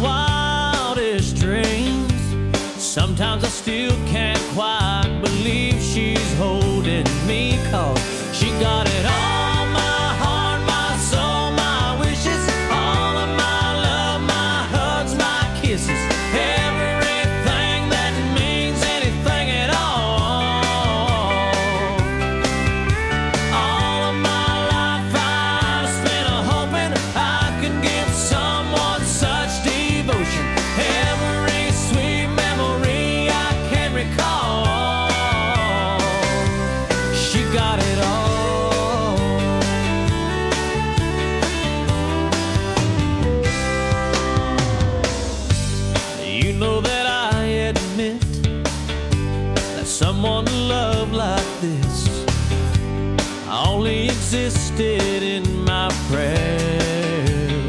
wildest dreams. Sometimes I still can't quite believe she's holding me, 'cause she got it all, my heart, my soul, my wishes, all of my love, my hugs, my kisses, everything that means anything at all. All of my life I've spent hoping I could give someone such devotion. Every sweet memory I can recall, she got it all. You know that I admit that someone to love like this only existed in my prayers,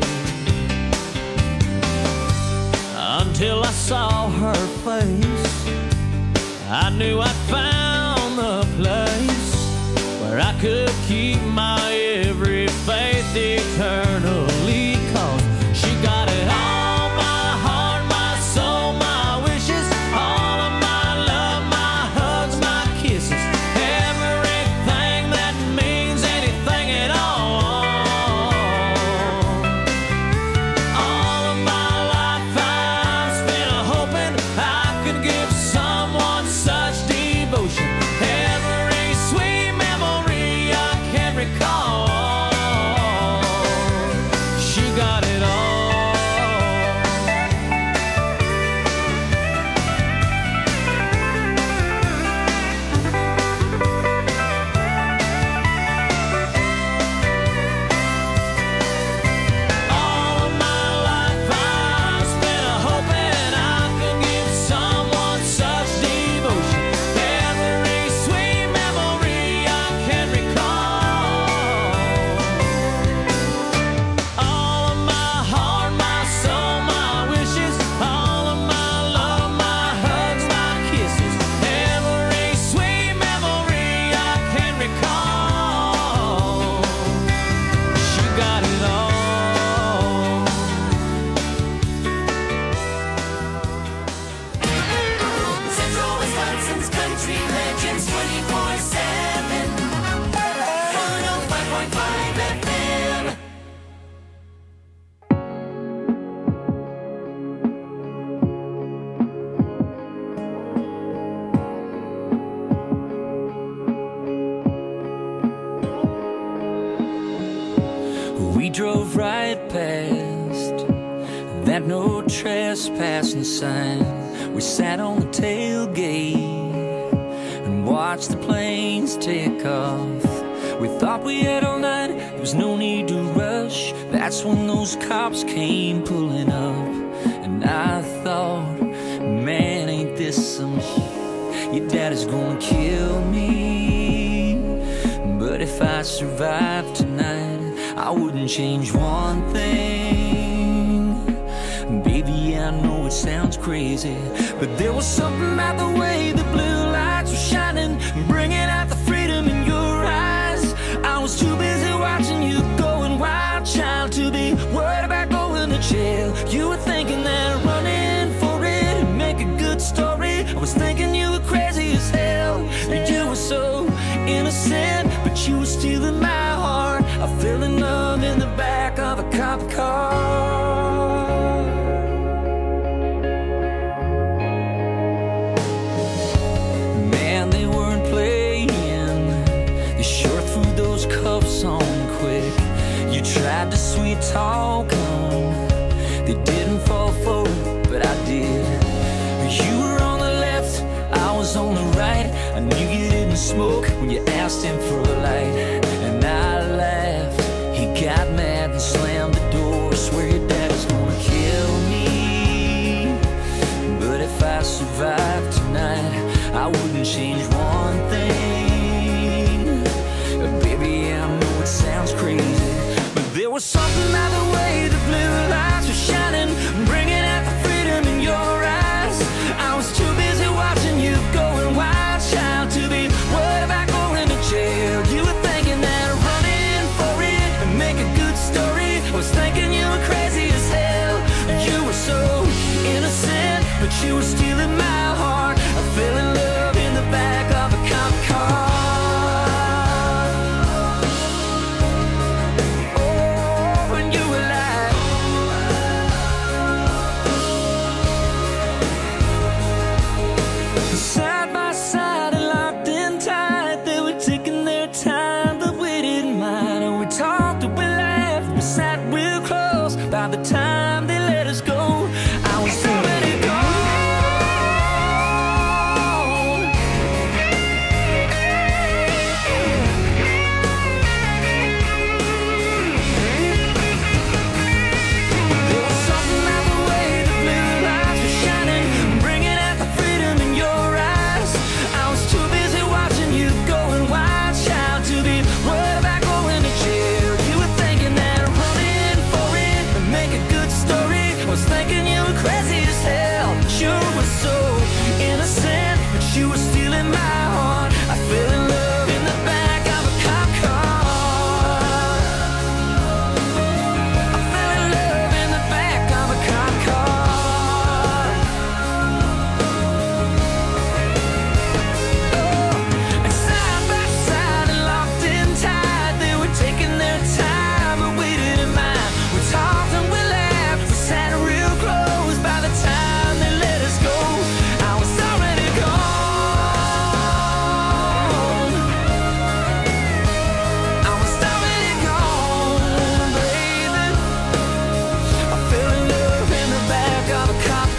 until I saw her face. I knew I'd found the place where I could keep my every faith eternally, 'cause she got it all, my heart, my soul, my wishes, all of my love, my hugs, my kisses, everything that means anything at all. All of my life I've spent hoping I could give someone such devotion. Every sweet memory I can recall, she got it all. All of my life I've spent hoping I could give someone such devotion. Every sweet memory I can recall. All of my heart, my soul, my wishes, all of my love, my hugs, my kisses, every sweet memory I can recall. She got it all. Central Wisconsin's country legends 24/7. 105.5 FM. We drove right past that no trespassing sign. We sat on the tailgate and watched the planes take off. We thought we had all night, there was no need to rush. That's when those cops came pulling up. And I thought, man, ain't this some shit? Your daddy's gonna kill me. But if I survive tonight, I wouldn't change one thing. Baby, I know it sounds crazy, but there was something about the way the blue lights were shining, bringing out the freedom in your eyes. I was too busy watching you going wild, child, to be worried about going to jail. You were thinking that running for it would make a good story. I was thinking you were crazy as hell. You were so innocent, but you were stealing my heart. I fell in love in the back of a cop car. Man, they weren't playing. They sure threw those cuffs on quick. You tried to sweet talk them. They didn't fall for it, but I did. You were on the left, I was on the right. I knew you didn't smoke when you asked him for a light. And I laughed. He got mad and slammed the door. Swear your dad's gonna kill me. But if I survive tonight, I wouldn't change one thing. Baby, I know it sounds crazy, but there was something about the way the blue lights were shining, bringing out the freedom in your eyes. I was too busy watching you going wild, child, to be worried about going to jail. You were thinking that running for it would make a good story. I was thinking you were crazy as hell. You were so she was stealing my heart. I fell in love in the back of a cop car. Oh, when you were like side by side and locked in tight, they were taking their time, but we didn't mind. And we talked and we laughed, we sat real close. By the time they let us go, I was already gone. There was something about the way the blue lights were shining, bringing out the freedom in your eyes. I was too busy watching you going wild, child, to be worried about going to jail. You were thinking that running for it would make a good story. I was thinking you were crazy as hell. Sure was so innocent, but you were stealing my heart. I fell in love in the back of a cop car. I fell in love in the back of a cop car. And side by side and locked in tight, they were taking their time, but we didn't mind. We talked and we laughed, we sat real close. By the time they let us go, I was already gone. I was already gone, baby. I fell in love in the back of a cop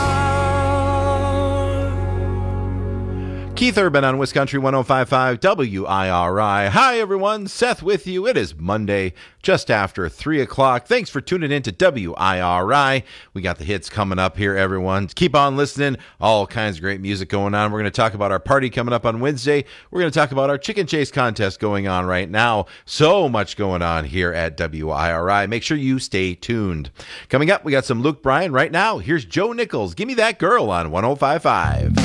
car. Keith Urban on Wisconsin 105.5 WIRI. Hi, everyone. Seth with you. It is Monday, just after 3 o'clock. Thanks for tuning in to WIRI. We got the hits coming up here, everyone. Keep on listening. All kinds of great music going on. We're going to talk about our party coming up on Wednesday. We're going to talk about our chicken chase contest going on right now. So much going on here at WIRI. Make sure you stay tuned. Coming up, we got some Luke Bryan right now. Here's Joe Nichols. Give me that girl on 105.5.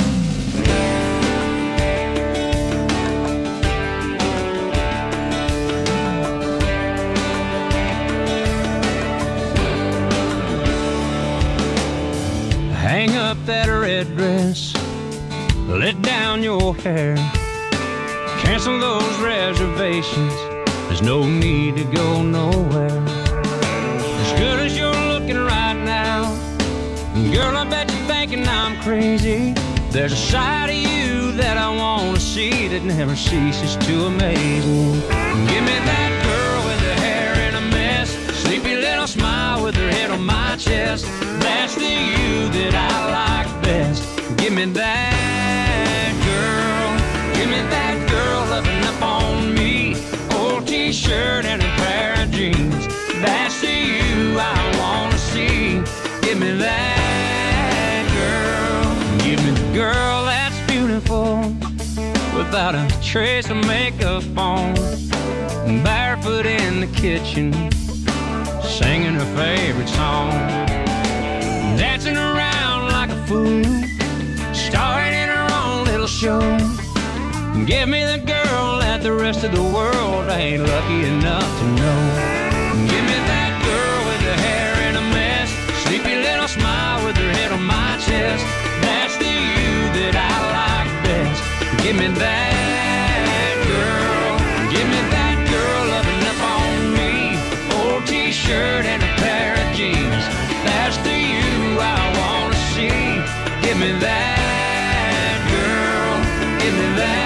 Hang up that red dress, let down your hair, cancel those reservations, there's no need to go nowhere. As good as you're looking right now, girl, I bet you're thinking I'm crazy. There's a side of you that I want to see that never ceases to amaze me. Give me that girl with her hair in a mess, sleepy little smile with her head on my chest. That's the you that I like best. Give me that girl. Give me that girl loving up on me. Old t-shirt and a pair of jeans. That's the you I want to see. Give me that girl. Give me the girl that's beautiful, without a trace of makeup on, barefoot in the kitchen, singing her favorite song, dancing around like a fool, starring in her own little show. Give me the girl that the rest of the world ain't lucky enough to know. Give me that girl with her hair in a mess, sleepy little smile with her head on my chest. That's the you that I like best. Give me that girl. Give me that girl loving up on me. Old t-shirt and a pair of jeans. That's the you I want to see. Give me that girl. Give me that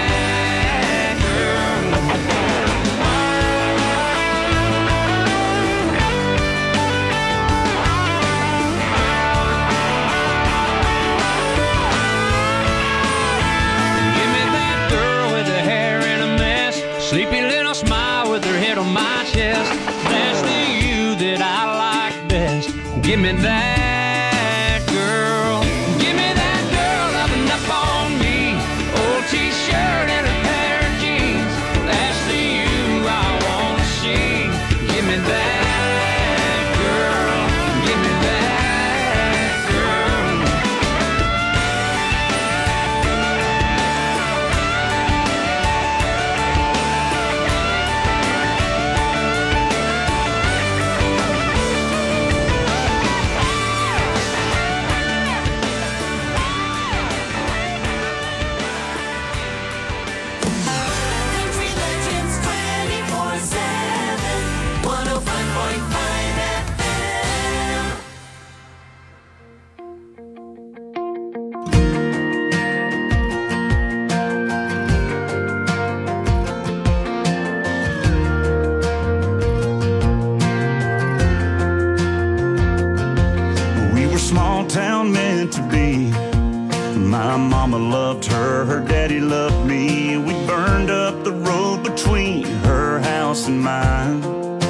sleepy little smile with her head on my chest. That's the you that I like best. Give me that girl. Give me that girl loving up on me. Old t-shirt and a pair of jeans. That's the you I want to see. Give me that girl. Give me that girl. Small town meant to be. My mama loved her, her daddy loved me. We burned up the road between her house and mine.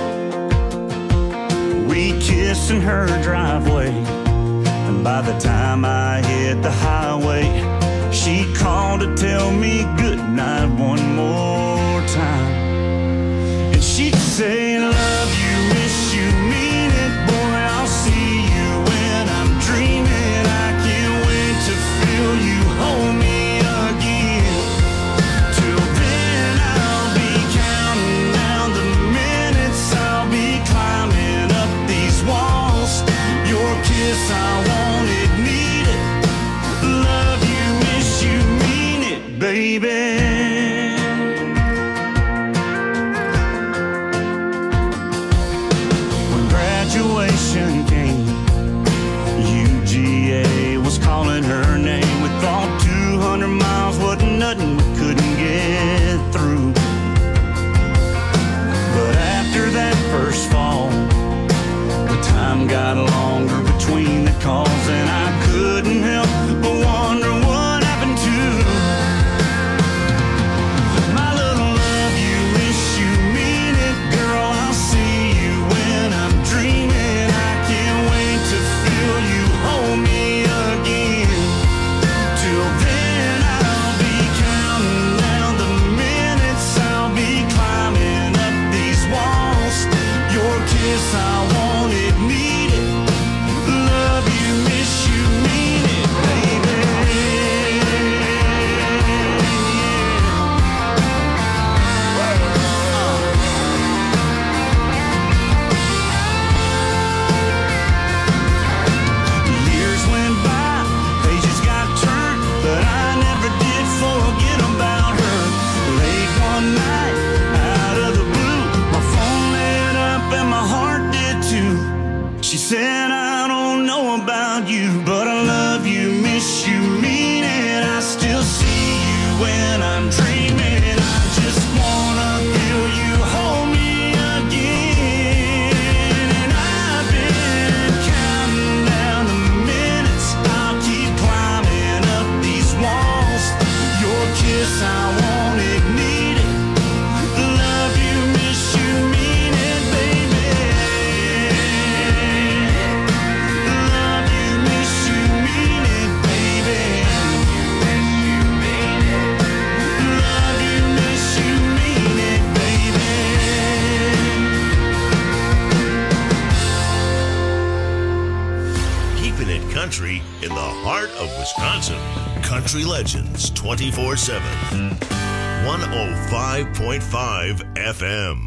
We kissed in her driveway, and by the time I hit the highway, she called to tell me good night one more time. And she'd say, love you, miss you, mean it, boy, I'll see you when I'm dreaming. I can't wait to feel you hold me again. Till then I'll be counting down the minutes, I'll be climbing up these walls. Your kiss, I want it, need it. Love you, miss you, mean it, baby. Graduation came, UGA was calling her name. We thought 200 miles wasn't nothing we couldn't get through. But after that first fall, the time got longer between the calls, and I couldn't help but wonder what happened to my little love you, wish you, mean it, girl, I'll see you when I'm dreaming. I can't wait to feel you hold me again. Till then I'll be counting down the minutes, I'll be climbing up these walls. Your kiss, I want it, need it. Love you, miss you, mean it, baby. Years went by, pages got turned, but I never did forget about her. Late one night, out of the blue, my phone lit up and my heart did too. She said, I don't know about you, but I love you, miss you, mean it. I still see you when I'm dreaming. I just wanna feel you hold me again. And I've been counting down the minutes, I'll keep climbing up these walls. Your kiss, I want it, need it. Love you, miss you, mean it, baby. Love you, miss you, mean it, baby. Love you, miss you, mean it, baby. Keeping it country in the heart of Wisconsin. Country Legends 24/7. 105.5 FM.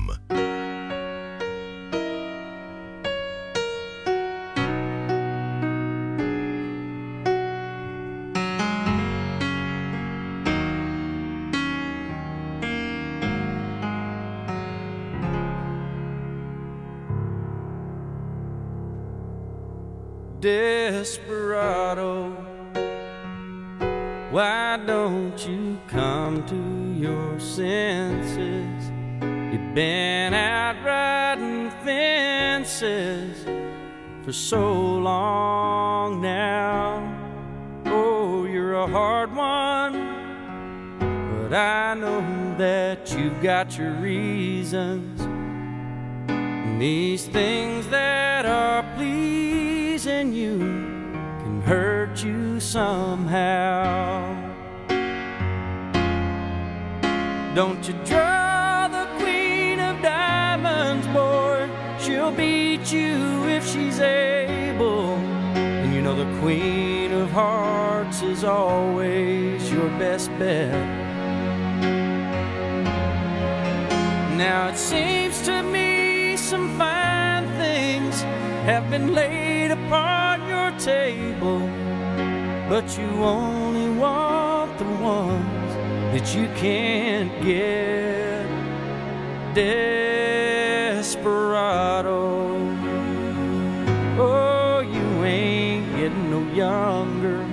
Desperado, why don't you come to your senses? You've been out riding fences for so long now. Oh, you're a hard one, but I know that you've got your reasons. And these things that are pleasing you can hurt you somehow. Don't you draw the queen of diamonds, boy. She'll beat you if she's able. And you know the queen of hearts is always your best bet. Now it seems to me some fine things have been laid upon your table, but you only want the ones that you can't get. Desperado, oh, you ain't getting no younger.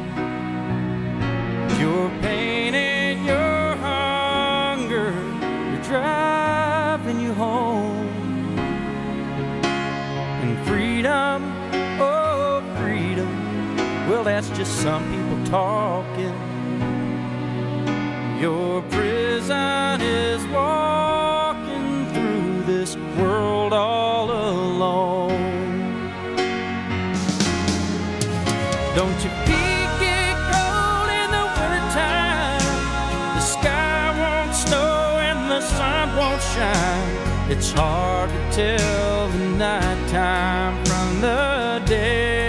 Your pain and your hunger, you're driving you home. And freedom, oh freedom, well that's just some people talking. Your prison is walking through this world all alone. Don't your feet get cold in the wintertime? The sky won't snow and the sun won't shine. It's hard to tell the nighttime from the day.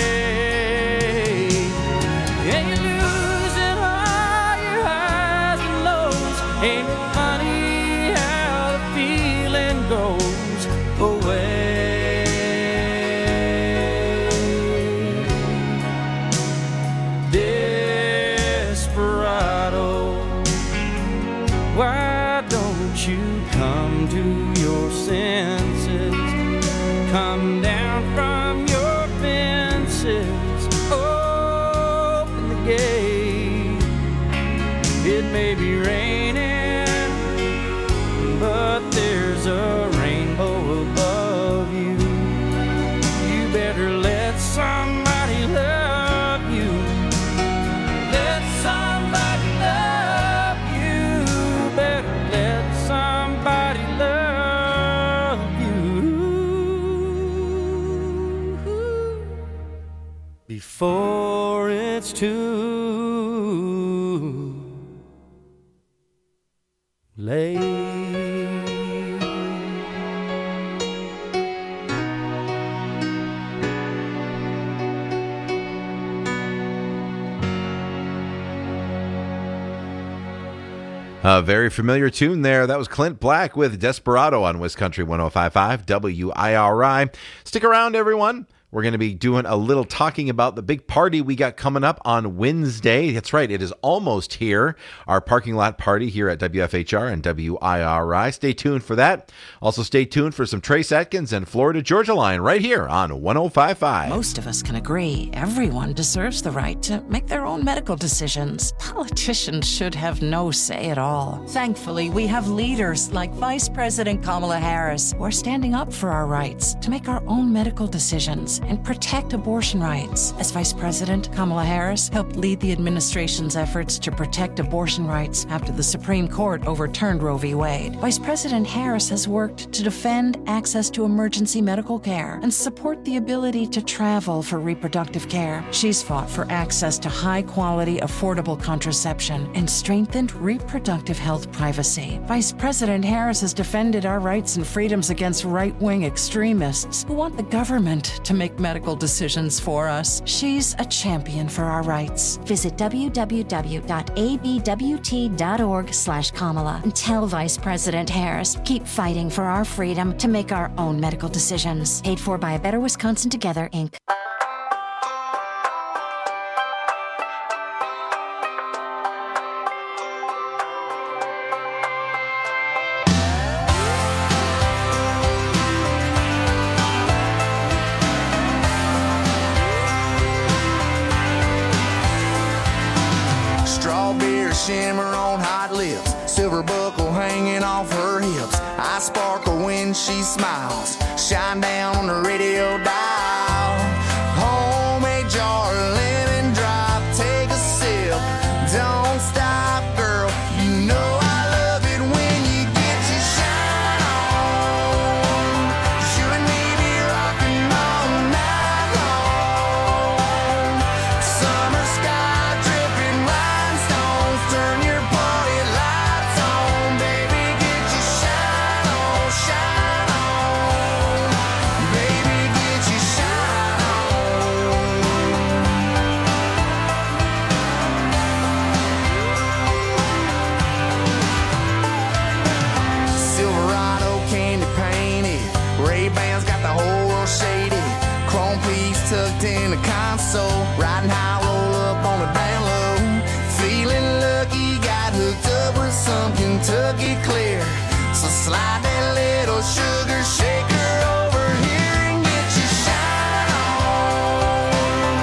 And you're losing all your highs and lows. Ain't it funny how the feeling goes away? Desperado, why don't you come to your senses? Come down from your fences, open the gate. It may be raining, but there's a rainbow above you. You better let somebody love you. Let somebody love you. Better let somebody love you before it's too late. A very familiar tune there. That was Clint Black with Desperado on WisCountry 105.5 WIRI. Stick around, everyone. We're going to be doing a little talking about the big party we got coming up on Wednesday. That's right, it is almost here. Our parking lot party here at WFHR and WIRI. Stay tuned for that. Also, stay tuned for some Trace Atkins and Florida Georgia Line right here on 105.5. Most of us can agree everyone deserves the right to make their own medical decisions. Politicians should have no say at all. Thankfully, we have leaders like Vice President Kamala Harris who are standing up for our rights to make our own medical decisions and protect abortion rights. As Vice President, Kamala Harris helped lead the administration's efforts to protect abortion rights after the Supreme Court overturned Roe v. Wade. Vice President Harris has worked to defend access to emergency medical care and support the ability to travel for reproductive care. She's fought for access to high-quality, affordable contraception and strengthened reproductive health privacy. Vice President Harris has defended our rights and freedoms against right-wing extremists who want the government to make medical decisions for us. She's a champion for our rights. Visit www.abwt.org/Kamala and tell Vice President Harris, keep fighting for our freedom to make our own medical decisions. Paid for by A Better Wisconsin Together, Inc. Shimmer on hot lips, silver buckle hanging off her hips. I sparkle when she smiles, shine down on the radio dial. Homemade jar, lemon drop, take a sip. Don't stop, girl, you know I love it when you get your shine on. You and me be rocking all night long. Summer sky dripping rhinestones, turn your party lights on, baby, get your shine on, shine on. Baby, get your shine on. Silverado candy painted, Ray-Bans got the whole world shaded. Chrome piece tucked in the console, riding high, roll up on the down low. Feeling lucky, got hooked up with some Kentucky clear. So slide that little sugar shaker over here and get your shine on.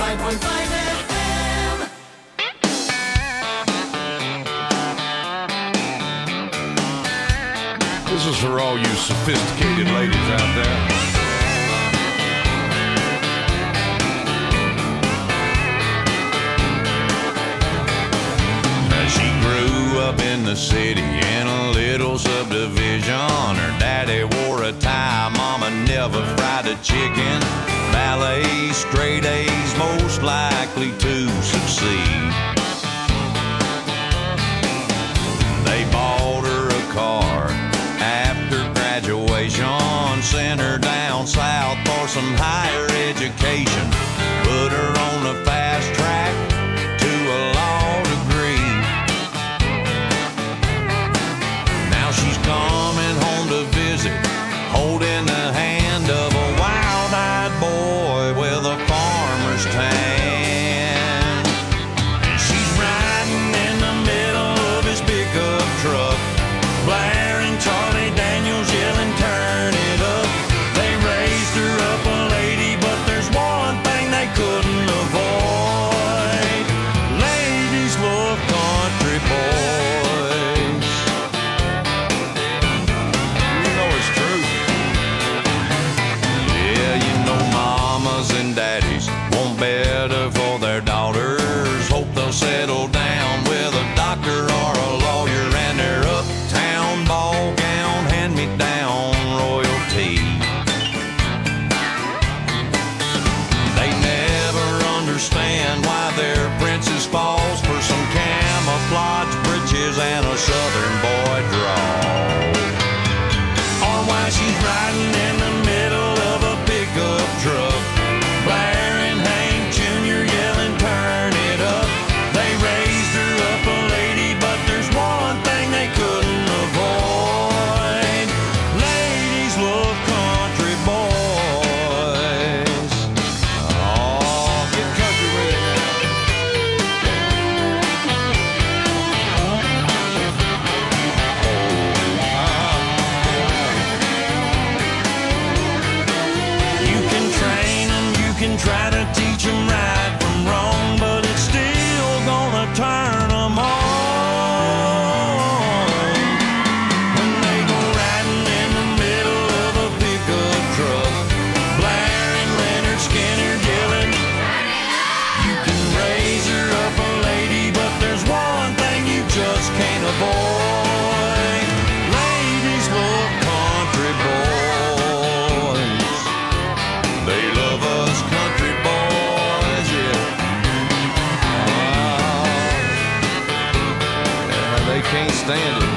105.5 FM. This is for all you sophisticated ladies out there. She grew up in the city in a little subdivision. Her daddy wore a tie, mama never fried a chicken. Ballet, straight A's, most likely to succeed. They bought her a car after graduation, sent her down south for some higher education, put her on the fast track to a law degree. Now she's coming home to visit, holding the hand of a wild-eyed boy with a farmer's tan. And she's riding in the middle of his pickup truck, blaring Charlie Daniels, yelling, turn it up. They raised her up a lady, but there's one thing they couldn't avoid. Ladies love country boys. You know it's true. Yeah, you know mamas and daddies want better for their daughters. Hope they'll settle down with a doctor or a lawyer, and their uptown ball gown hand-me-down royalty. They never understand why their princess falls for some camouflage breeches and a southern boy draw, or why she's riding in the middle of a pickup truck, blaring Hank Jr., yelling, turn it up. They raised her up a lady, but there's one thing they couldn't avoid. Ladies love country boys. Oh, get country with it now. You can train them, you can try to teach them right from wrong, but it's still gonna turn them on. When they go riding in the middle of a pickup truck, blaring Leonard Skinner, yelling, you can raise her up a lady, but there's one thing you just can't avoid. Ladies love country boys. They love us country boys, yeah. Yeah, they can't stand it.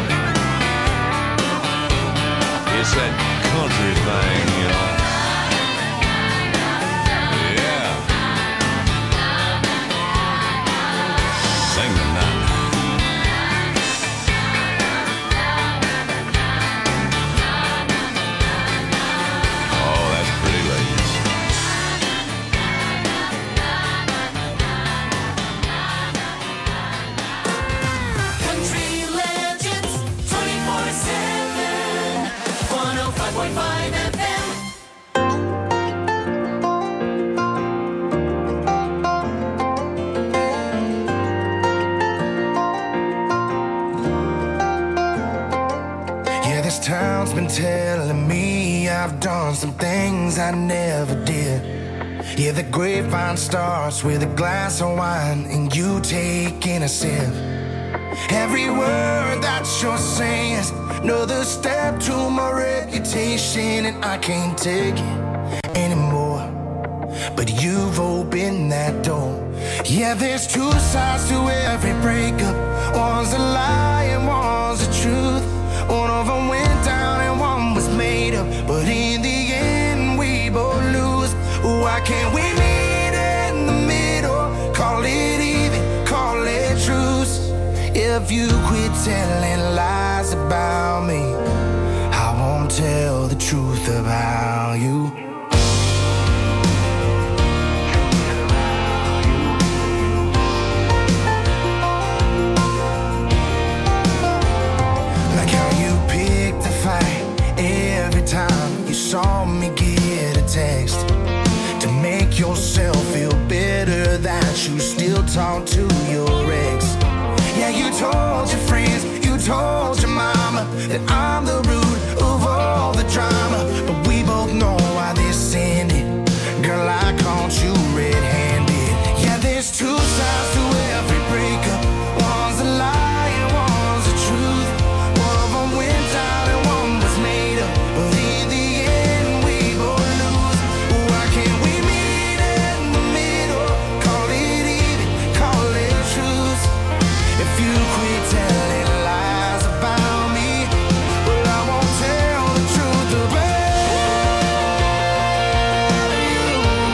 It's that country thing, you know. Yeah. Sing the night. Oh, that's pretty, ladies. Country legends 24/7. 105.5 FM. Yeah, this town's been telling me I've done some things I never did. Yeah, the grapevine starts with a glass of wine and you taking a sip. Every word that you're saying is another step to my reputation, and I can't take it anymore. But you've opened that door. Yeah, there's two sides to every breakup. One's a lie and one's the truth. One of them went down and one was made up, but in the end we both lose. Why can't we meet in the middle? Call it even, call it truce. If you quit telling lies about me, I won't tell the truth about you. Like how you picked a fight every time you saw me get a text to make yourself feel better told your mama that I'm the root of all the drama, but we both know why this ended. Girl, I caught you red-handed. Yeah, there's two sides to every breakup. One's a lie and one's the truth. One of them went down and one was made up, but in the end we both lose. Why can't we meet in the middle? Call it even, call it truth. If you quit telling lies about me, well, I won't tell the truth about you.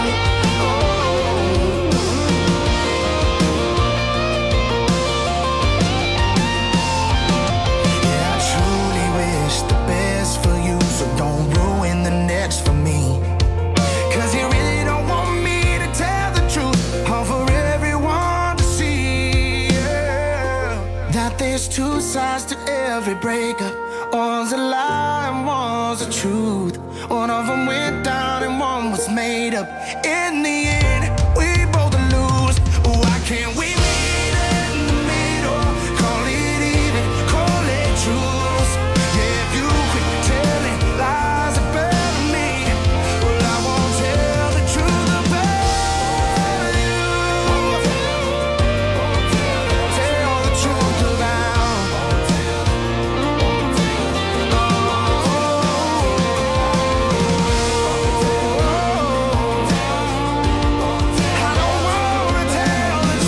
Yeah, I truly wish the best for you, so don't ruin the next for me. 'Cause you really don't want me to tell the truth, or for everyone to see, yeah, that there's two sides to every breakup. One's a lie and one's the truth. One of them went down and one was made up. In the end, we both lose. Why can't we meet in the middle? Call it even, call it truth. Yeah, if you quit telling lies about me, well, I won't tell the truth about you. Tell the truth about I don't wanna tell the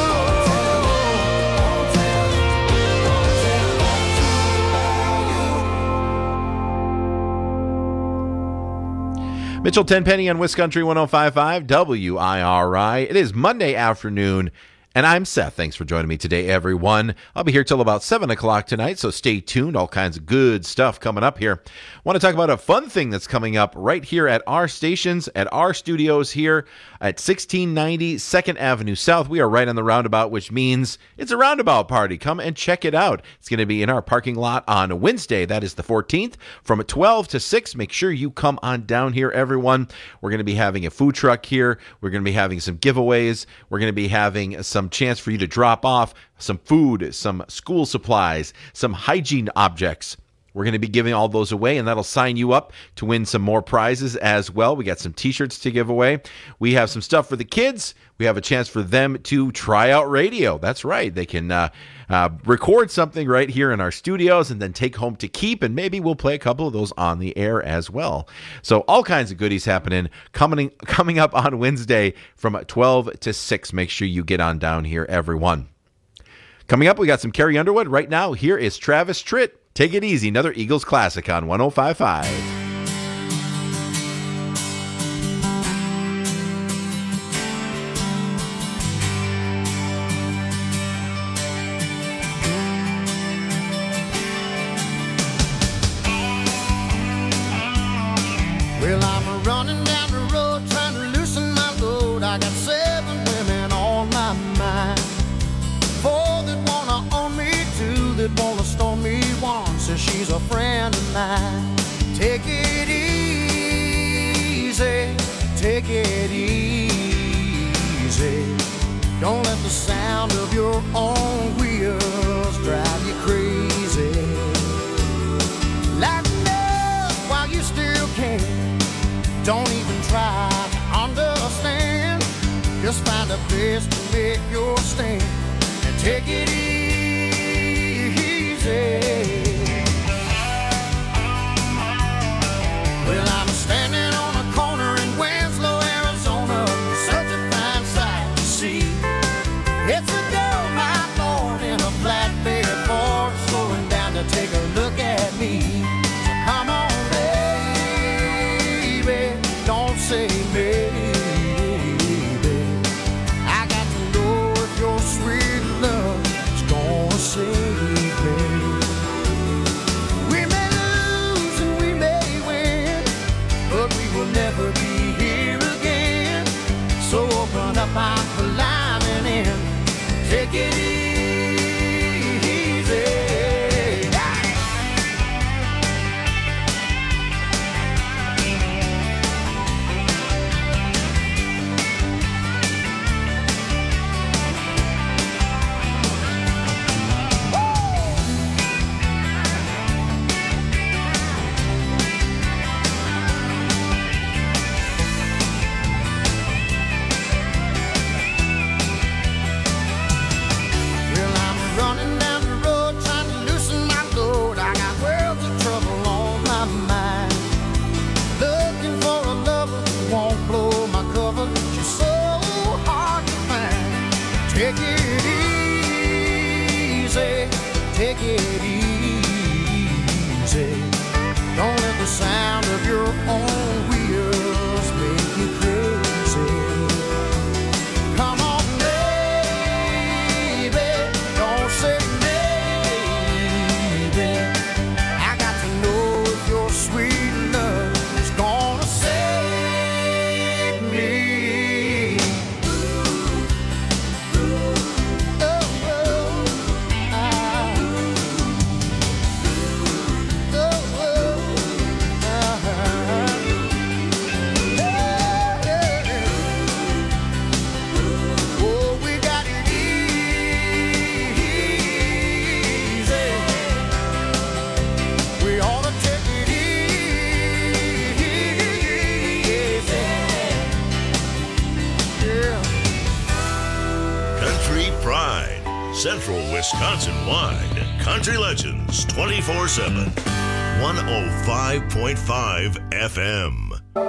truth. Mitchell Tenpenny on Wisconsin 105.5 WIRI. It is Monday afternoon, and I'm Seth. Thanks for joining me today, everyone. I'll be here till about 7 o'clock tonight, so stay tuned. All kinds of good stuff coming up here. Want to talk about a fun thing that's coming up right here at our stations, at our studios here at 1690 2nd Avenue South. We are right on the roundabout, which means it's a roundabout party. Come and check it out. It's going to be in our parking lot on Wednesday. That is the 14th from 12 to 6. Make sure you come on down here, everyone. We're going to be having a food truck here. We're going to be having some giveaways. We're going to be having some chance for you to drop off some food, some school supplies, some hygiene objects. We're going to be giving all those away, and that'll sign you up to win some more prizes as well. We got some t-shirts to give away. We have some stuff for the kids. We have a chance for them to try out radio. That's right. They can record something right here in our studios and then take home to keep, and maybe we'll play a couple of those on the air as well. So all kinds of goodies happening coming up on Wednesday from 12 to 6. Make sure you get on down here, everyone. Coming up, we got some Carrie Underwood. Right now, here is Travis Tritt. Take It Easy, another Eagles classic on 105.5. Well, I'm running down the road trying to loosen my load. I got 7 women on my mind. 4 that wanna own me, 2 that wanna storm me. 1 says she's a friend of mine. Take it easy, take it easy. Don't let the sound of your own wheels drive you crazy. Lighten up while you still can. Don't even try to understand. Just find a place to make your stand and take it easy. Well, I'm standing on a corner in Winslow, Arizona. Such a fine sight to see. It's a gold mine born in a flatbed Ford, slowing down to take a look at me. So come on, baby, don't say maybe. I got to know if your sweet love is gonna save me. We may lose and we may win, but we will never be here again. So open up my climbing in, take it easy. Take it easy, take it easy. Don't let the sound of your own wheels make you crazy. Come on, baby, don't say maybe. I got to know if your sweet love is gonna save me. Central Wisconsin-wide, Country Legends 24/7, 105.5 FM.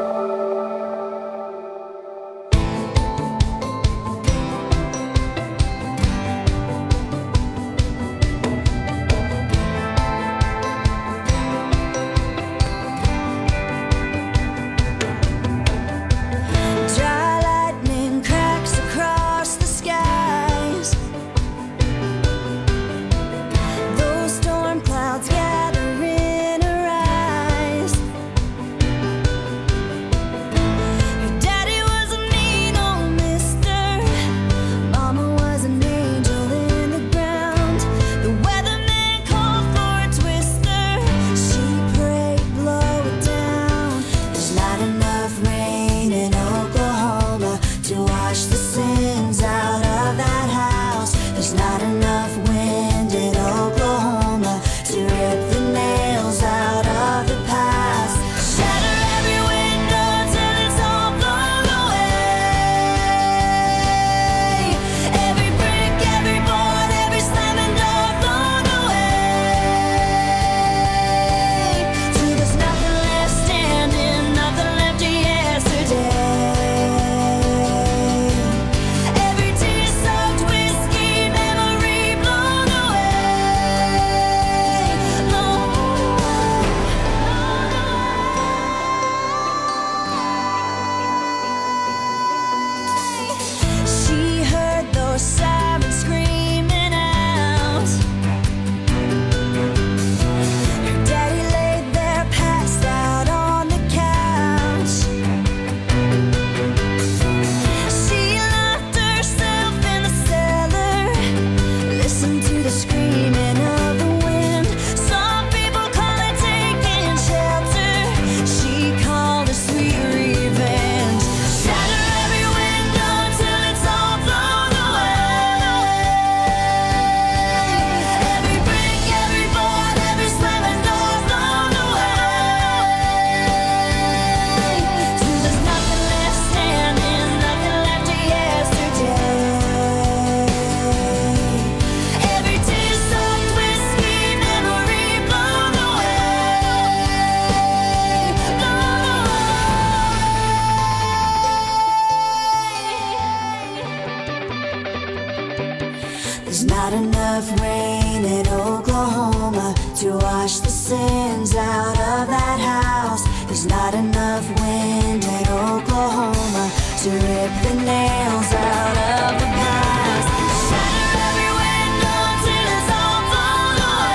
There's not enough rain in Oklahoma to wash the sins out of that house. There's not enough wind in Oklahoma to rip the nails out of the past. Shatter every window till it's all blown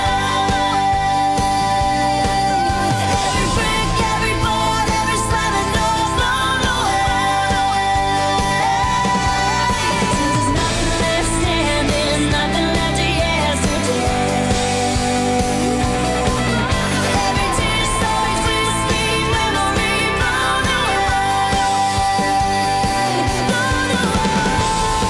away. Every brick, every board, every slamming door's blown away. Till there's nothing left standing, nothing left of yesterday. Every tear soaked whiskey memory blown away. Blown away.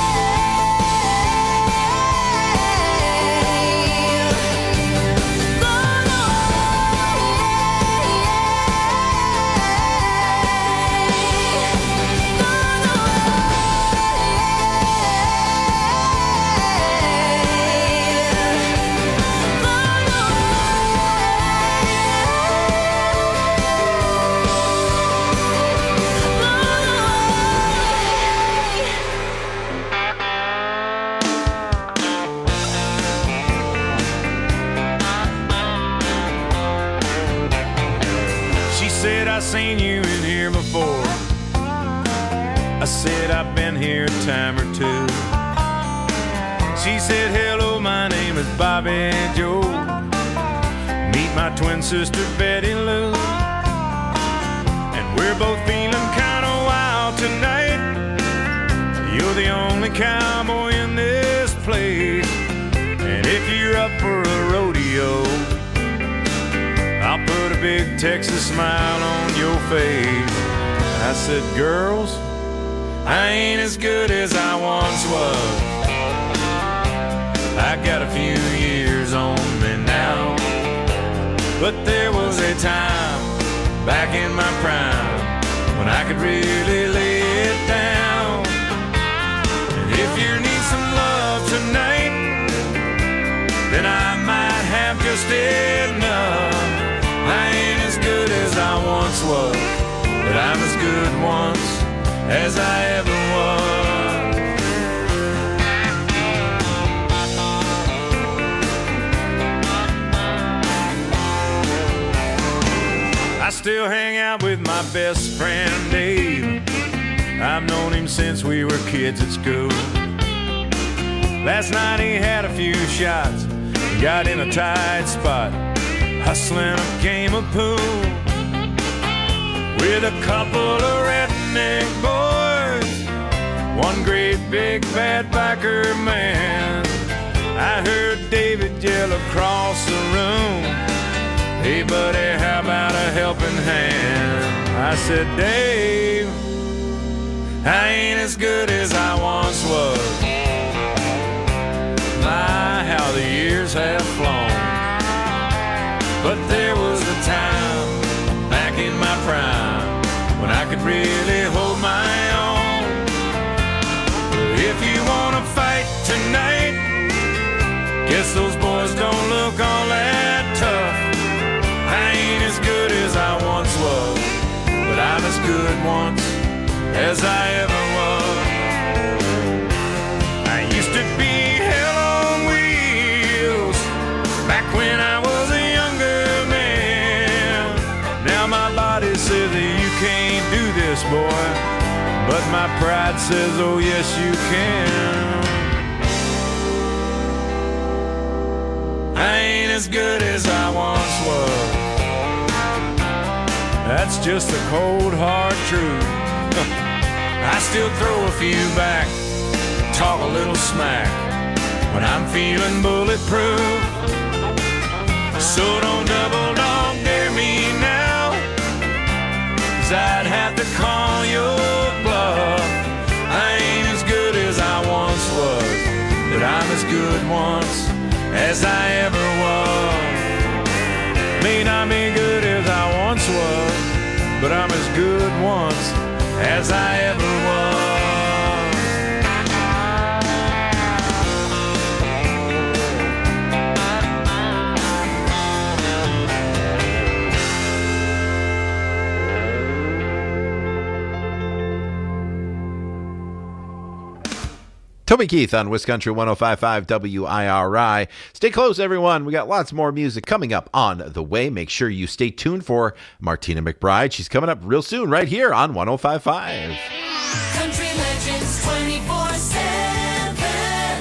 been here before. I said, I've been here a time or two. She said, hello, my name is Bobby Joe. Meet my twin sister, Betty Lou. And we're both feeling kind of wild tonight. You're the only cowboy in this place. And if you're up for a rodeo, I'll put a big Texas smile on your face. I said, girls, I ain't as good as I once was. I got a few years on me now. But there was a time back in my prime when I could really lay it down. And if you need some love tonight, then I might have just enough. I ain't as good as I once was, but I'm as good once as I ever was. I still hang out with my best friend Dave. I've known him since we were kids at school. Last night he had a few shots, got in a tight spot, hustling a game of pool with a couple of redneck boys, one great big bad biker man. I heard David yell across the room, hey buddy, how about a helping hand? I said, Dave, I ain't as good as I once was. My, how the years have flown. But there was a time back in my prime when I could really hold my own. If you wanna fight tonight, guess those boys don't look all that tough. I ain't as good as I once was, but I'm as good once as I ever was. I used to be hell on wheels back when I was a younger man. Now my body says that you can't do this, boy, but my pride says, oh yes you can. I ain't as good as I once was. That's just the cold hard truth. I still throw a few back, talk a little smack when I'm feeling bulletproof. So don't double dog dare me now, 'cause I'd have to call your bluff. I ain't as good as I once was, but I'm as good once as I ever was. May not be good as I once was, but I'm as good once as I ever was. Toby Keith on Wisconsin 105.5 WIRI. Stay close, everyone. We got lots more music coming up on the way. Make sure you stay tuned for Martina McBride. She's coming up real soon right here on 105.5. Country Legends 24/7.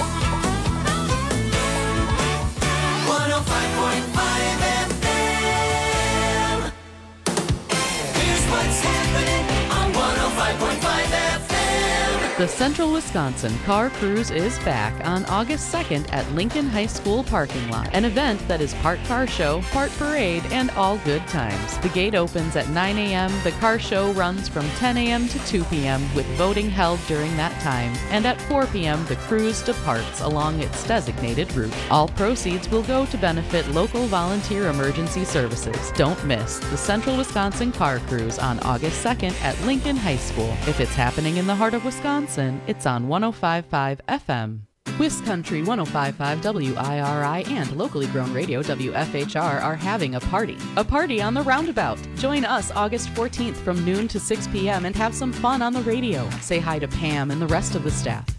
105.5 FM. Here's what's happening on 105.5 FM. The Central Wisconsin Car Cruise is back on August 2nd at Lincoln High School parking lot. An event that is part car show, part parade, and all good times. The gate opens at 9 a.m. The car show runs from 10 a.m. to 2 p.m. with voting held during that time. And at 4 p.m. the cruise departs along its designated route. All proceeds will go to benefit local volunteer emergency services. Don't miss the Central Wisconsin Car Cruise on August 2nd at Lincoln High School. If it's happening in the heart of Wisconsin, it's on 105.5 FM. Wiscountry 105.5 WIRI and locally grown radio WFHR are having a party. A party on the Roundabout. Join us August 14th from noon to 6 p.m. and have some fun on the radio. Say hi to Pam and the rest of the staff.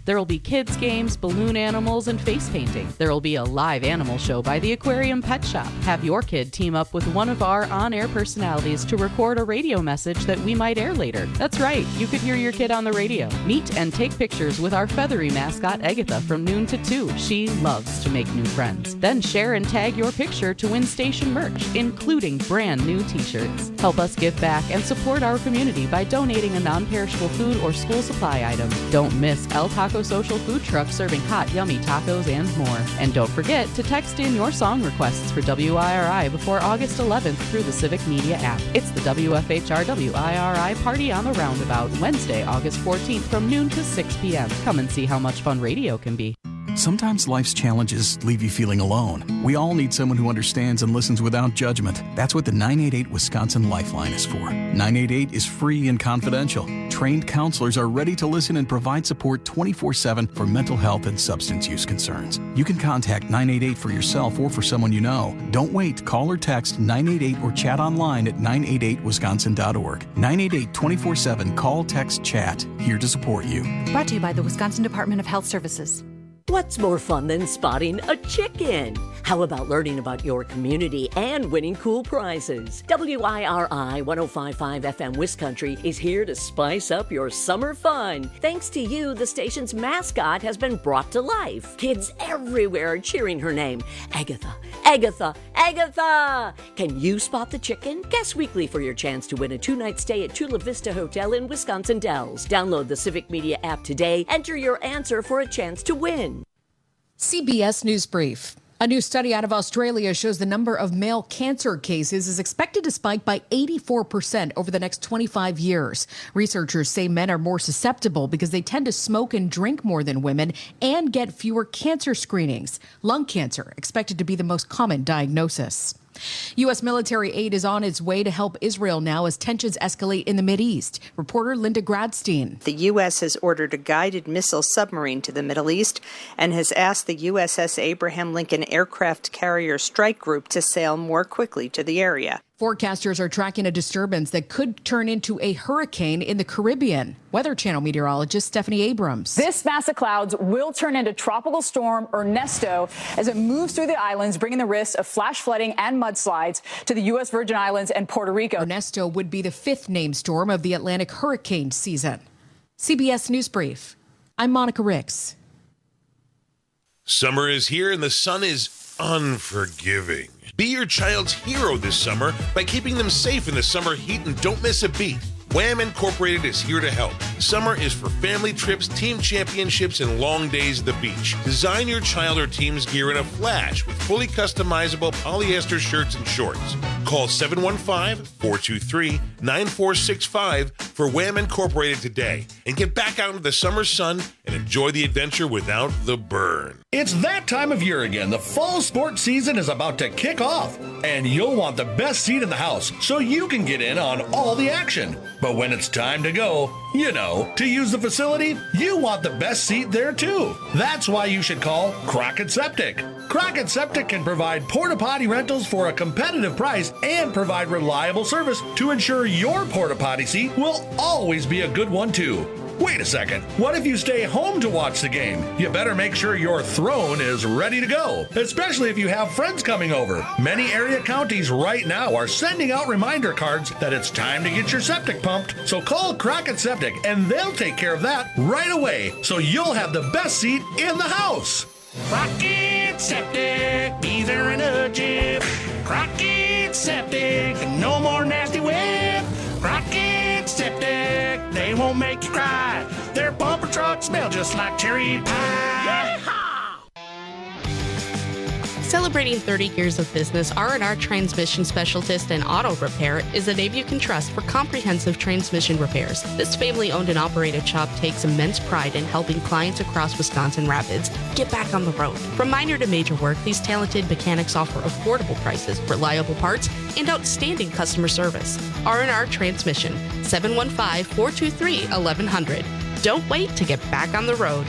There will be kids games, balloon animals, and face painting. There will be a live animal show by the Aquarium Pet Shop. Have your kid team up with one of our on-air personalities to record a radio message that we might air later. That's right, you could hear your kid on the radio. Meet and take pictures with our feathery mascot Agatha from noon to 2. She loves to make new friends. Then share and tag your picture to win station merch, including brand new t-shirts. Help us give back and support our community by donating a non-perishable food or school supply item. Don't miss El Taco Social Food Truck serving hot, yummy tacos and more. And don't forget to text in your song requests for WIRI before August 11th through the Civic Media app. It's the WFHR WIRI Party on the Roundabout, Wednesday, August 14th from noon to 6 p.m. Come and see how much fun radio can be. Sometimes life's challenges leave you feeling alone. We all need someone who understands and listens without judgment. That's what the 988 Wisconsin Lifeline is for. 988 is free and confidential. Trained counselors are ready to listen and provide support 24/7 for mental health and substance use concerns. You can contact 988 for yourself or for someone you know. Don't wait. Call or text 988 or chat online at 988wisconsin.org. 988 24/7. Call, text, chat. Here to support you. Brought to you by the Wisconsin Department of Health Services. What's more fun than spotting a chicken? How about learning about your community and winning cool prizes? WIRI 105.5 FM Wiscountry is here to spice up your summer fun. Thanks to you, the station's mascot has been brought to life. Kids everywhere are cheering her name. Agatha, Agatha, Agatha! Can you spot the chicken? Guess weekly for your chance to win a 2-night stay at Chula Vista Hotel in Wisconsin Dells. Download the Civic Media app today. Enter your answer for a chance to win. CBS News Brief. A new study out of Australia shows the number of male cancer cases is expected to spike by 84% over the next 25 years. Researchers say men are more susceptible because they tend to smoke and drink more than women and get fewer cancer screenings. Lung cancer expected to be the most common diagnosis. U.S. military aid is on its way to help Israel now as tensions escalate in the Mideast. Reporter Linda Gradstein. The U.S. has ordered a guided missile submarine to the Middle East and has asked the USS Abraham Lincoln Aircraft Carrier Strike Group to sail more quickly to the area. Forecasters are tracking a disturbance that could turn into a hurricane in the Caribbean. Weather Channel meteorologist Stephanie Abrams. This mass of clouds will turn into Tropical Storm Ernesto as it moves through the islands, bringing the risk of flash flooding and mudslides to the U.S. Virgin Islands and Puerto Rico. Ernesto would be the 5th named storm of the Atlantic hurricane season. CBS News Brief. I'm Monica Ricks. Summer is here and the sun is unforgiving. Be your child's hero this summer by keeping them safe in the summer heat and don't miss a beat. Wham Incorporated is here to help. Summer is for family trips, team championships, and long days at the beach. Design your child or team's gear in a flash with fully customizable polyester shirts and shorts. Call 715-423-9465 for Wham Incorporated today and get back out into the summer sun and enjoy the adventure without the burn. It's that time of year again. The fall sports season is about to kick off, and you'll want the best seat in the house so you can get in on all the action. But when it's time to go, you know, to use the facility, you want the best seat there too. That's why you should call Crockett Septic. Crockett Septic can provide porta potty rentals for a competitive price and provide reliable service to ensure your porta potty seat will always be a good one too. Wait a second, what if you stay home to watch the game? You better make sure your throne is ready to go, especially if you have friends coming over. Many area counties right now are sending out reminder cards that it's time to get your septic pumped. So call Crockett Septic and they'll take care of that right away so you'll have the best seat in the house. Crockett Septic, be there in a jiff. Crockett Septic, no more nasty whip. Crockett Septic, they won't make you cry. Their bumper trucks smell just like cherry pie. Yeehaw! Celebrating 30 years of business, R&R Transmission Specialist and Auto Repair is a name you can trust for comprehensive transmission repairs. This family-owned and operated shop takes immense pride in helping clients across Wisconsin Rapids get back on the road. From minor to major work, these talented mechanics offer affordable prices, reliable parts, and outstanding customer service. R&R Transmission, 715-423-1100. Don't wait to get back on the road.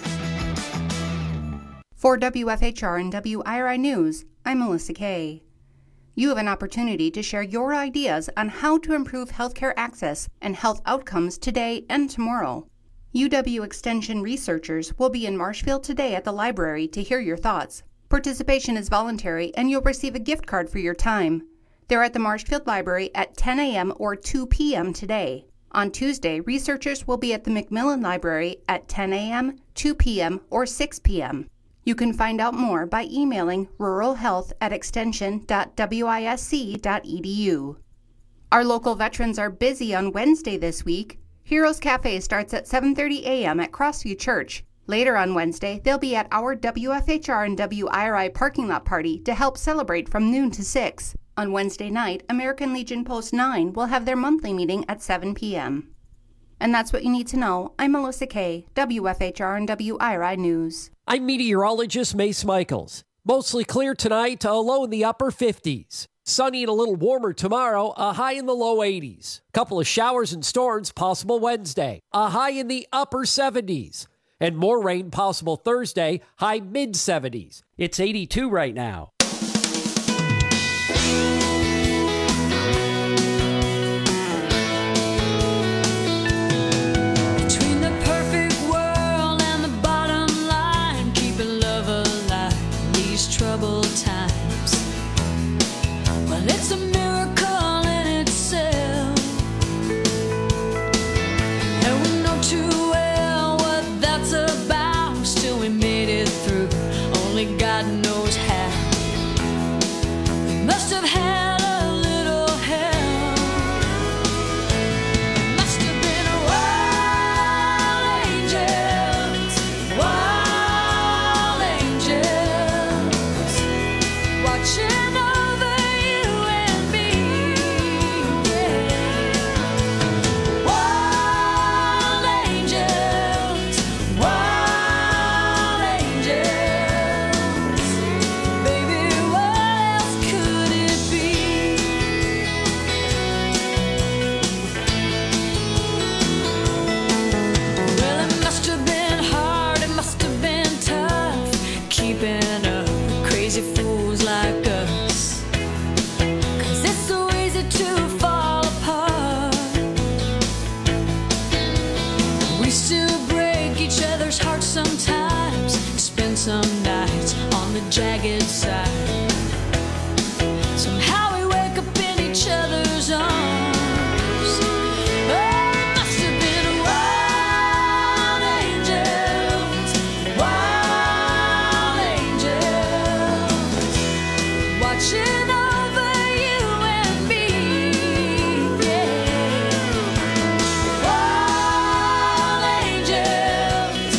For WFHR and WIRI News, I'm Melissa Kay. You have an opportunity to share your ideas on how to improve healthcare access and health outcomes today and tomorrow. UW Extension researchers will be in Marshfield today at the library to hear your thoughts. Participation is voluntary and you'll receive a gift card for your time. They're at the Marshfield Library at 10 a.m. or 2 p.m. today. On Tuesday, researchers will be at the Macmillan Library at 10 a.m., 2 p.m., or 6 p.m. You can find out more by emailing ruralhealth@extension.wisc.edu. Our local veterans are busy on Wednesday this week. Heroes Cafe starts at 7:30 a.m. at Crossview Church. Later on Wednesday, they'll be at our WFHR and WIRI parking lot party to help celebrate from noon to 6. On Wednesday night, American Legion Post 9 will have their monthly meeting at 7 p.m. And that's what you need to know. I'm Melissa Kay, WFHR and WIRI News. I'm meteorologist Mace Michaels. Mostly clear tonight, a low in the upper 50s. Sunny and a little warmer tomorrow, a high in the low 80s. Couple of showers and storms possible Wednesday, a high in the upper 70s. And more rain possible Thursday, high mid-70s. It's 82 right now. Between the perfect world and the bottom line, keeping love alive in these troubled times. Well, it's a miracle in itself, and we know too well what that's about. Still we made it through, only God knows how. We must have had a little help. Must have been wild angels, watching over you and me. Yeah. Wild angels, baby, what else could it be? Well, it must have been hard, it must have been tough, keeping up with crazy fools like us. 'Cause it's so easy to fall apart. We still break each other's hearts sometimes, spend some nights on the jagged side. Somehow we wake up in each other's arms. Oh, it must have been wild angels, watching over you and me. Yeah. Wild angels,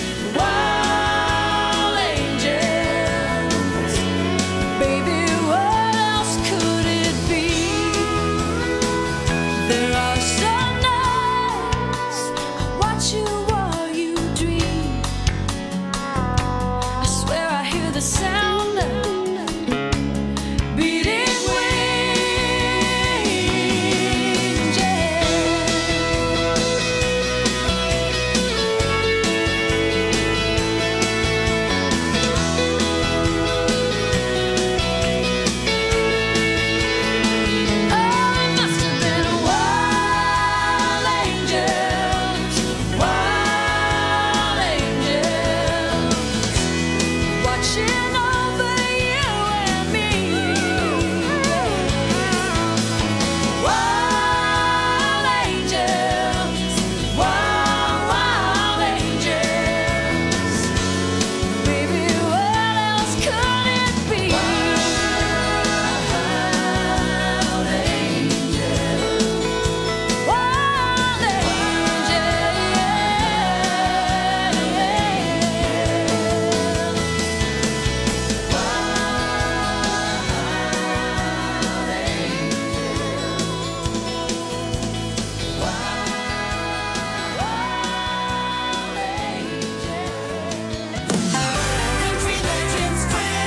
baby, what else could it be? There are some nights I watch you while you dream. I swear I hear the sound of beating wings. Yeah. Oh, it must have been wild angels, watching over you and me. Wild angels, baby, what else could it be? Wild angels, Country Legends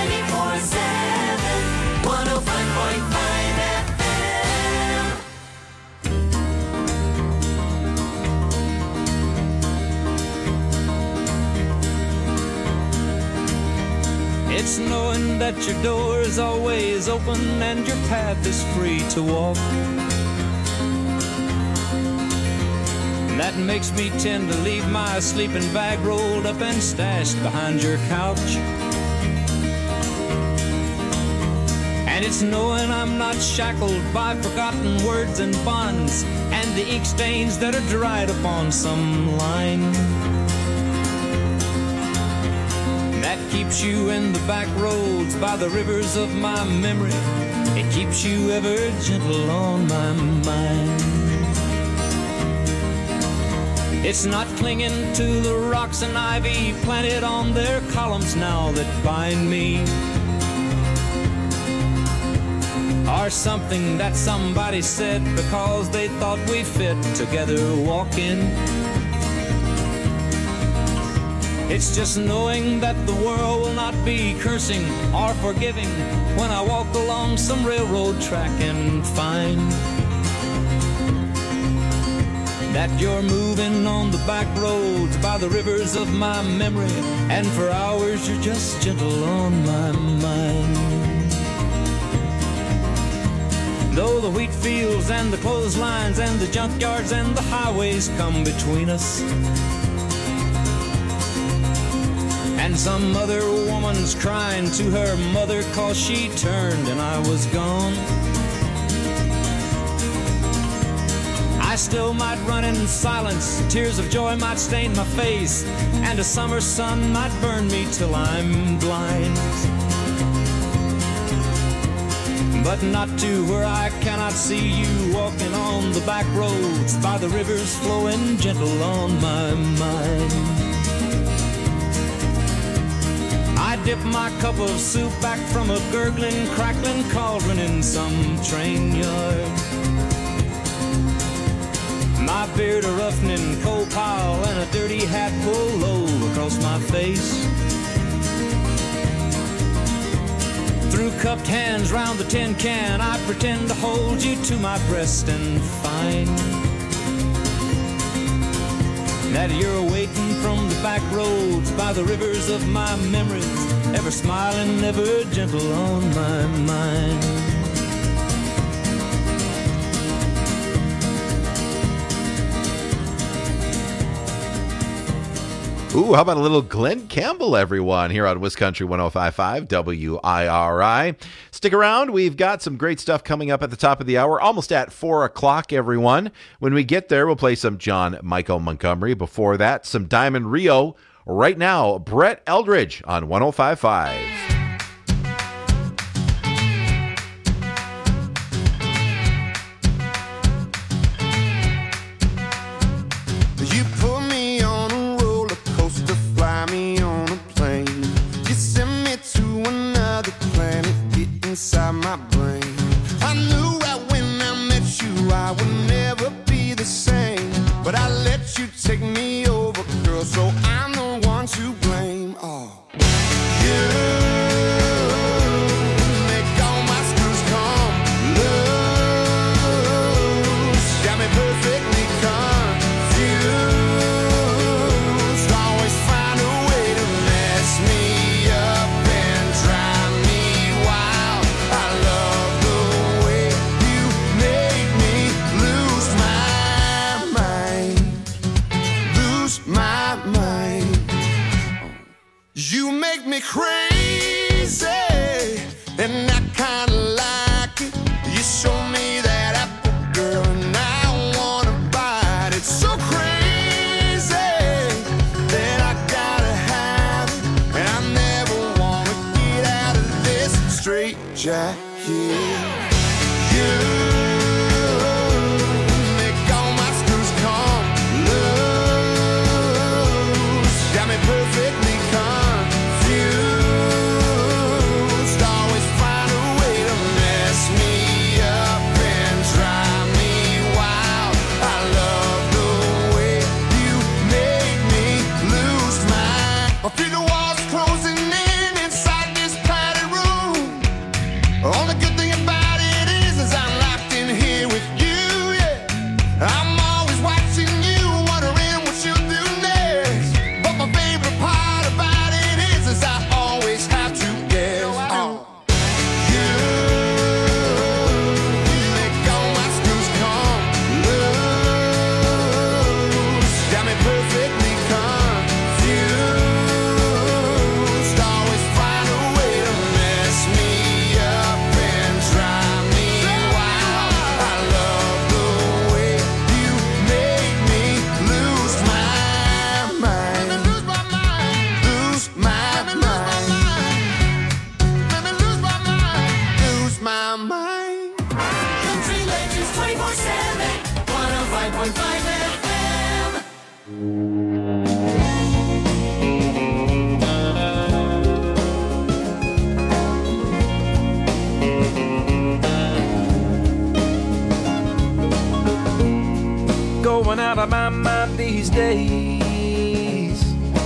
24/7, 105.5 FM. It's knowing that your door is always open and your path is free to walk. That makes me tend to leave my sleeping bag rolled up and stashed behind your couch. And it's knowing I'm not shackled by forgotten words and bonds and the ink stains that are dried upon some line. That keeps you in the back roads by the rivers of my memory. It keeps you ever gentle on my mind. It's not clinging to the rocks and ivy planted on their columns now that bind me, or something that somebody said because they thought we fit together walking. It's just knowing that the world will not be cursing or forgiving when I walk along some railroad track and find that you're moving on the back roads by the rivers of my memory, and for hours you're just gentle on my mind. Though the wheat fields and the clotheslines and the junkyards and the highways come between us, and some other woman's crying to her mother 'cause she turned and I was gone, I still might run in silence, tears of joy might stain my face, and a summer sun might burn me till I'm blind. But not to where I cannot see you walking on the back roads by the rivers flowing gentle on my mind. I dip my cup of soup back from a gurgling, crackling cauldron in some train yard. My beard a roughening coal pile and a dirty hat pulled low across my face. Through cupped hands round the tin can, I pretend to hold you to my breast and find that you're waiting from the back roads by the rivers of my memories, ever smiling, ever gentle on my mind. Ooh, how about a little Glenn Campbell, everyone, here on WisCountry 105.5 WIRI. Stick around. We've got some great stuff coming up at the top of the hour, almost at 4 o'clock, everyone. When we get there, we'll play some John Michael Montgomery. Before that, some Diamond Rio. Right now, Brett Eldridge on 105.5. Inside my brain, I knew right when I met you I would never be the same, but I let you take me over, girl, so I'm the one to blame. Oh, you make all my screws come loose, got me perfectly confused, always find a way to mess me up and drive me wild. I love the way you make me lose my mind, lose my mind. You make me crazy, and I kinda like it. You show me that apple, girl, and I wanna bite it. So crazy that I gotta have it, and I never wanna get out of this straight jacket. You make all my screws come loose, got me perfectly confused, always find a way to mess me up and drive me wild. I love the way you make me lose my. I feel the walls closing in inside this padded room. Only good thing about Going out of my mind these days,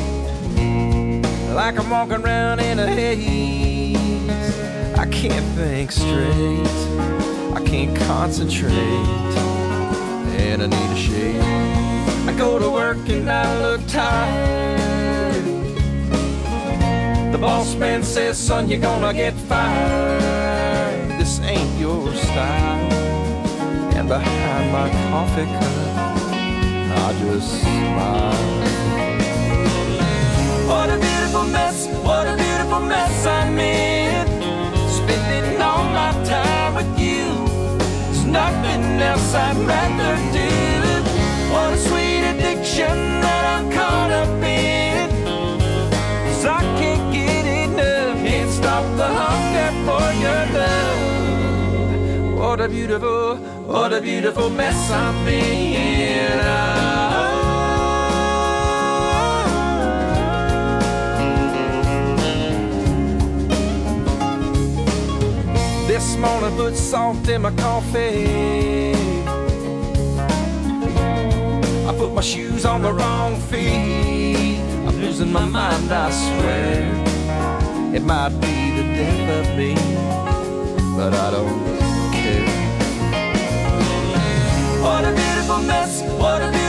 like I'm walking around in a haze. I can't think straight, I can't concentrate, and I need a shave. I go to work and I look tired. The boss man says, son, you're gonna get fired. This ain't your style. And behind my coffee cup, I just smile. What a beautiful mess, what a beautiful mess I'm in. Spending all my time with you, there's nothing else I'd rather do. What a sweet addiction that I'm caught up in, 'cause I can't get enough, can't stop the hunger for your love. What a beautiful mess I'm in. This morning put salt in my coffee. I put my shoes on the wrong feet. I'm losing my mind, I swear. It might be the death of me, but I don't care. What a beautiful mess, what a beautiful